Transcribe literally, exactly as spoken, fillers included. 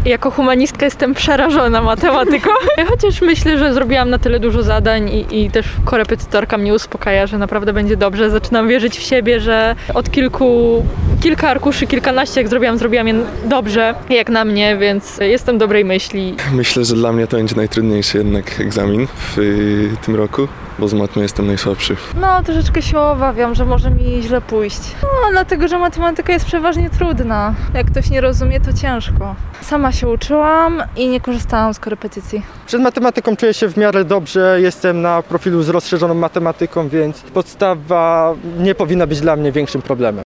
Jako humanistka jestem przerażona matematyką. Chociaż myślę, że zrobiłam na tyle dużo zadań i, i też korepetytorka mnie uspokaja, że naprawdę będzie dobrze. Zaczynam wierzyć w siebie, że od kilku, kilka arkuszy, kilkanaście jak zrobiłam, zrobiłam je dobrze, jak na mnie, więc jestem dobrej myśli. Myślę, że dla mnie to będzie najtrudniejszy jednak egzamin w y, tym roku, bo z matmy jestem najsłabszy. No, troszeczkę się obawiam, że może mi źle pójść. No, dlatego, że matematyka jest przeważnie trudna. Jak ktoś nie rozumie, to ciężko. Sama się uczyłam i nie korzystałam z korepetycji. Przed matematyką czuję się w miarę dobrze, jestem na profilu z rozszerzoną matematyką, więc podstawa nie powinna być dla mnie większym problemem.